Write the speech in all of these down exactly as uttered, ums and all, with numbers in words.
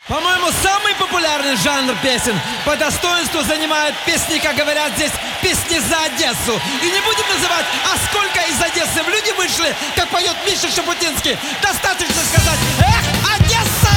По-моему, самый популярный жанр песен по достоинству занимают песни, как говорят здесь, песни за Одессу. И не будем называть, а сколько из Одессы люди вышли, как поет Миша Шапутинский. Достаточно сказать: эх, Одесса!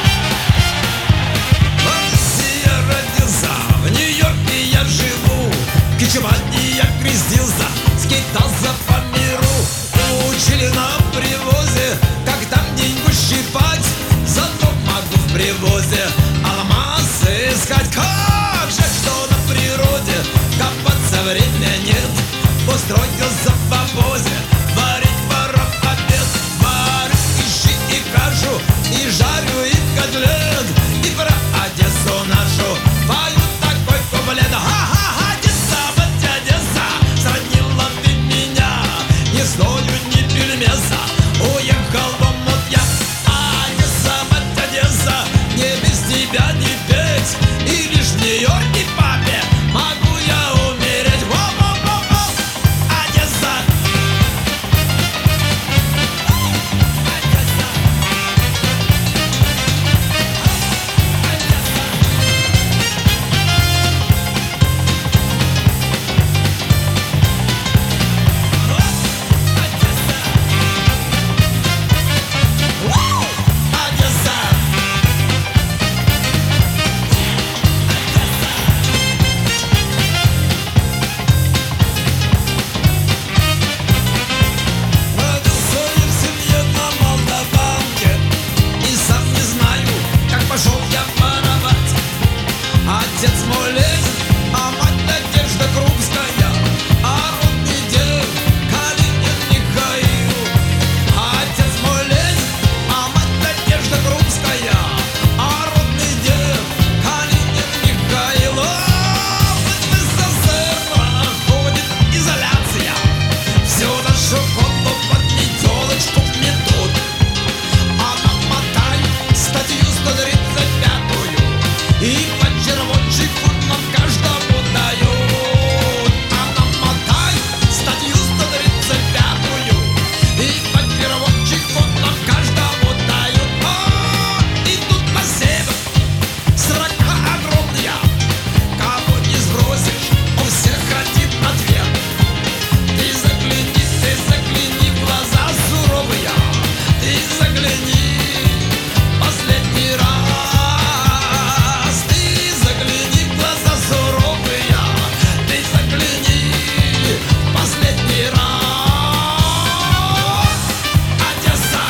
Россия родился, в Нью-Йорке я живу, в Кичеване я крестился, скитался по миру. Учили на привозе, как там деньгу щипать, зато могу в привозе алмазы искать. Как же, что на природе копаться времени нет, устроился в обозе варить воров обед. Варю и щи, и кашу, и жарю, и котлет, и про Одессу нашу пою такой куплет. Ха-ха, Одесса, вот Одесса, сранила ты меня, не стою ни пельмеса, уехал в омут я. Одесса, вот Одесса, не без тебя не петь, и лишь в Нью-Йорке папе могу я умереть. Во-во-во-во, Одесса. Одесса. Родился я в семье на Молдаванке, и сам не знаю, как пошел я воровать. Отец мой Ленин, а мать Надежда Крупская, а родный дед Калинин Михаил. Отец мой Ленин, а мать Надежда Крупская, а родный дед Калинин Михаил. О, в СССР проходит изоляция, всю нашу конну под метелочку метут. А намотай статью сто тридцать пятую, и по червончику нам каждому дают. А намотай статью сто тридцать пятую, и по червончику нам каждому дают. О, и тут на север срока огромная, кого не сбросишь, у всех один ответ. Ты загляни, ты загляни в глаза суровые, ты загляни последний раз. Ты загляни в глаза суровые, ты загляни последний раз. Одесса.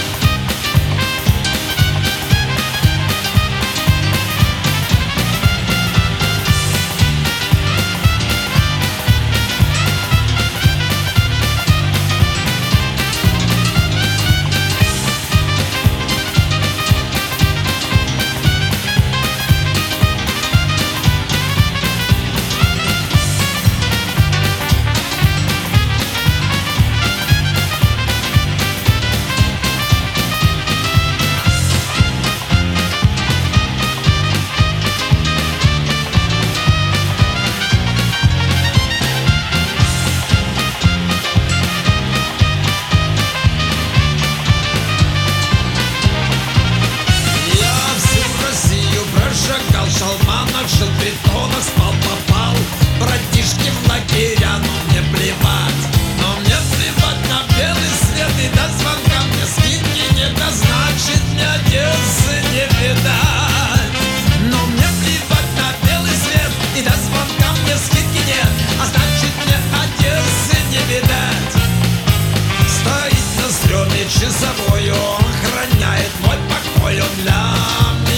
Я всю Россию прошагал, в шалманах, жил в притонах, спал, попал, братишки в лагеря, но мне плевать. Но мне плевать на белый свет, и до звонка мне скидки нет, а значит мне Одессы не видать. Но мне плевать на белый свет, и до звонка мне скидки нет, а значит мне Одессы не видать. Стоит на стреме часовой, он охраняет мой покой, он для меня